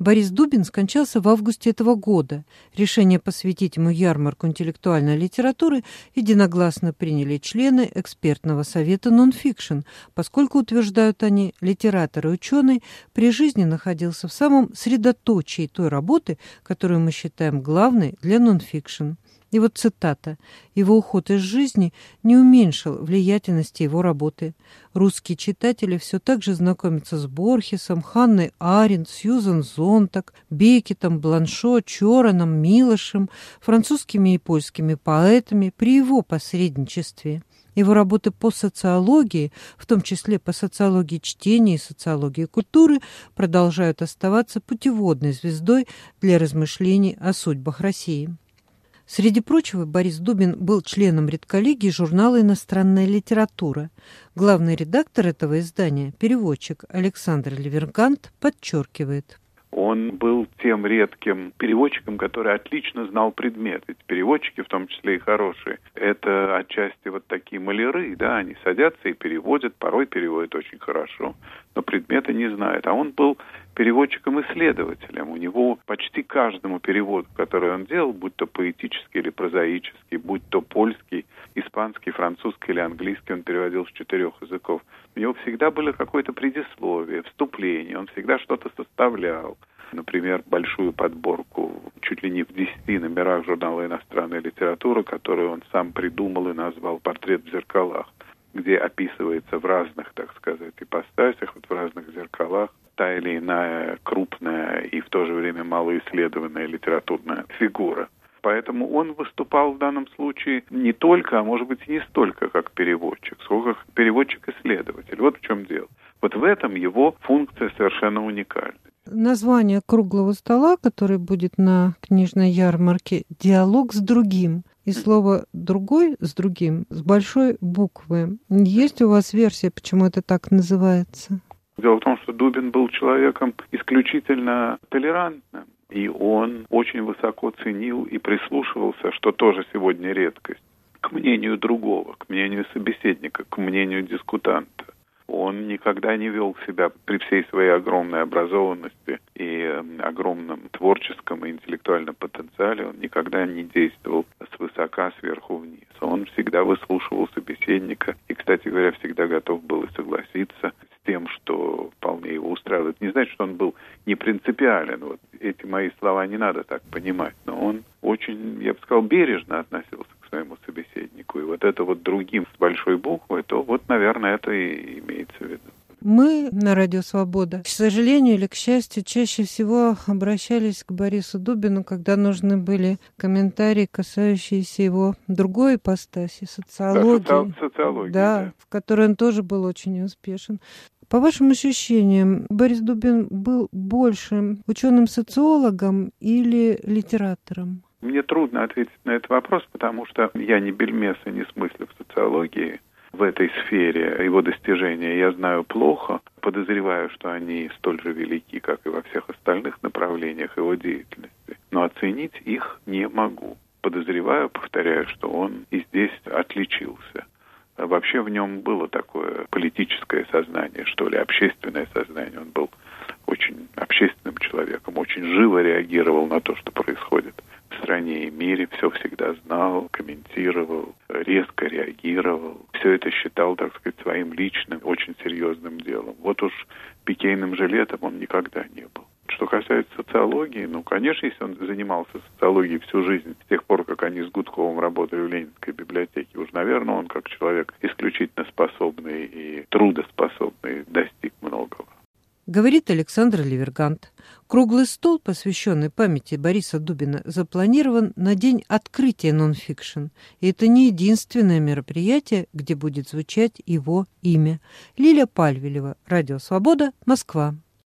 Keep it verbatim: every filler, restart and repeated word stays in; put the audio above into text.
Борис Дубин скончался в августе этого года. Решение посвятить ему ярмарку интеллектуальной литературы единогласно приняли члены экспертного совета «Нонфикшн», поскольку, утверждают они, литератор и ученый при жизни находился в самом средоточии той работы, которую мы считаем главной для «Нонфикшн». И вот цитата. «Его уход из жизни не уменьшил влиятельности его работы. Русские читатели все так же знакомятся с Борхесом, Ханной Аренд, Сьюзан Зонтаг, Беккетом, Бланшо, Чораном, Милошем, французскими и польскими поэтами при его посредничестве». Его работы по социологии, в том числе по социологии чтения и социологии культуры, продолжают оставаться путеводной звездой для размышлений о судьбах России. Среди прочего, Борис Дубин был членом редколлегии журнала «Иностранная литература». Главный редактор этого издания, переводчик Александр Ливергант, подчеркивает. Он был тем редким переводчиком, который отлично знал предмет. Ведь переводчики, в том числе и хорошие, это отчасти вот такие маляры, да, они садятся и переводят, порой переводят очень хорошо, но предмета не знают. А он был переводчиком-исследователем. У него почти каждому переводу, который он делал, будь то поэтический или прозаический, будь то польский, испанский, французский или английский, он переводил с четырех языков. У него всегда было какое-то предисловие, вступление, он всегда что-то составлял. Например, большую подборку чуть ли не в десяти номерах журнала «Иностранная литература», которую он сам придумал и назвал «Портрет в зеркалах», где описывается в разных, так сказать, ипостасях, вот в разных зеркалах, та или иная крупная и в то же время малоисследованная литературная фигура. Поэтому он выступал в данном случае не только, а может быть и не столько как переводчик, сколько как переводчик-исследователь. Вот в чем дело. Вот в этом его функция совершенно уникальна. Название круглого стола, который будет на книжной ярмарке, «Диалог с другим». И слово «другой» с другим с большой буквы. Есть у вас версия, почему это так называется? Дело в том, что Дубин был человеком исключительно толерантным. И он очень высоко ценил и прислушивался, что тоже сегодня редкость, к мнению другого, к мнению собеседника, к мнению дискутанта. Он никогда не вел себя при всей своей огромной образованности и огромном творческом и интеллектуальном потенциале, он никогда не действовал свысока сверху вниз. Он всегда выслушивал собеседника и, кстати говоря, всегда готов был и согласиться с тем, что вполне его устраивает. Не значит, что он был не принципиален. Вот эти мои слова не надо так понимать, но он очень, я бы сказал, бережно относился к своему собеседнику. И вот это вот другим с большой буквы, то вот, наверное, это и имеется в виду. Мы на Радио Свобода, к сожалению или к счастью, чаще всего обращались к Борису Дубину, когда нужны были комментарии, касающиеся его другой ипостаси, социологии. Да, соци... социологии, да, да. В которой он тоже был очень успешен. По вашим ощущениям, Борис Дубин был больше ученым-социологом или литератором? Мне трудно ответить на этот вопрос, потому что я не бельмес и не смыслю в социологии. В этой сфере его достижения я знаю плохо, подозреваю, что они столь же велики, как и во всех остальных направлениях его деятельности. Но оценить их не могу. Подозреваю, повторяю, что он и здесь отличился. Вообще в нем было такое политическое сознание, что ли, общественное сознание. Он был очень общественным человеком, очень живо реагировал на то, что происходит в стране и мире, все всегда знал, комментировал, резко реагировал. Все это считал, так сказать, своим личным, очень серьезным делом. Вот уж пикейным жилетом он никогда не был. Что касается социологии, ну, конечно, если он занимался социологией всю жизнь, с тех пор, как они с Гудковым работали в Ленинской библиотеке, уж, наверное, он как человек исключительно способный и трудоспособный достиг многого. Говорит Александр Ливергант. Круглый стол, посвященный памяти Бориса Дубина, запланирован на день открытия «Нонфикшн». И это не единственное мероприятие, где будет звучать его имя. Лиля Пальвелева, Радио Свобода, Москва.